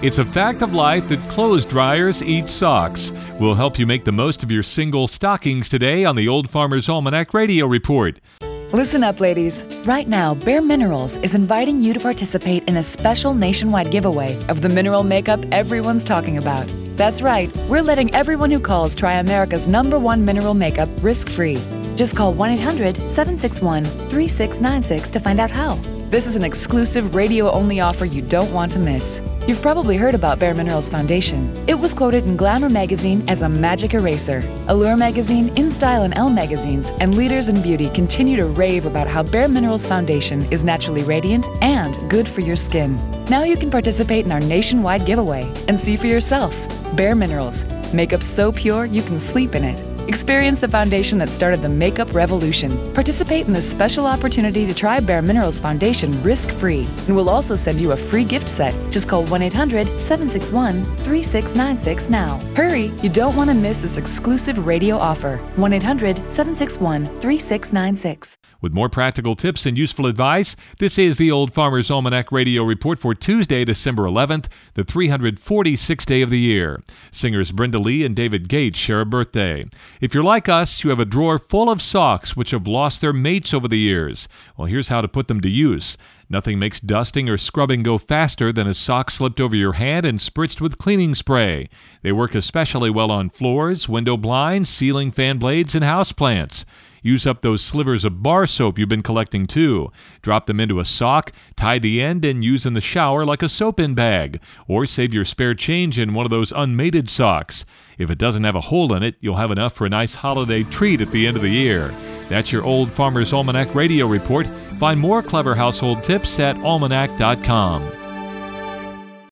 It's a fact of life that clothes dryers eat socks. We'll help you make the most of your single stockings today on the Old Farmer's Almanac Radio Report. Listen up, ladies. Right now, Bare Minerals is inviting you to participate in a special nationwide giveaway of the mineral makeup everyone's talking about. That's right, we're letting everyone who calls try America's #1 mineral makeup risk-free. Just call 1-800-761-3696 to find out how. This is an exclusive radio-only offer you don't want to miss. You've probably heard about Bare Minerals Foundation. It was quoted in Glamour magazine as a magic eraser. Allure magazine, InStyle, and Elle magazines, and leaders in beauty continue to rave about how Bare Minerals Foundation is naturally radiant and good for your skin. Now you can participate in our nationwide giveaway and see for yourself. Bare Minerals. Makeup so pure you can sleep in it. Experience the foundation that started the makeup revolution. Participate in this special opportunity to try Bare Minerals Foundation risk-free. And we'll also send you a free gift set. Just call 1-800-761-3696 now. Hurry, you don't want to miss this exclusive radio offer. 1-800-761-3696. With more practical tips and useful advice, this is the Old Farmer's Almanac Radio Report for Tuesday, December 11th, the 346th day of the year. Singers Brenda Lee and David Gates share a birthday. If you're like us, you have a drawer full of socks which have lost their mates over the years. Well, here's how to put them to use. Nothing makes dusting or scrubbing go faster than a sock slipped over your hand and spritzed with cleaning spray. They work especially well on floors, window blinds, ceiling fan blades, and houseplants. Use up those slivers of bar soap you've been collecting too. Drop them into a sock, tie the end, and use in the shower like a soap-in bag. Or save your spare change in one of those unmated socks. If it doesn't have a hole in it, you'll have enough for a nice holiday treat at the end of the year. That's your Old Farmer's Almanac Radio Report. Find more clever household tips at almanac.com.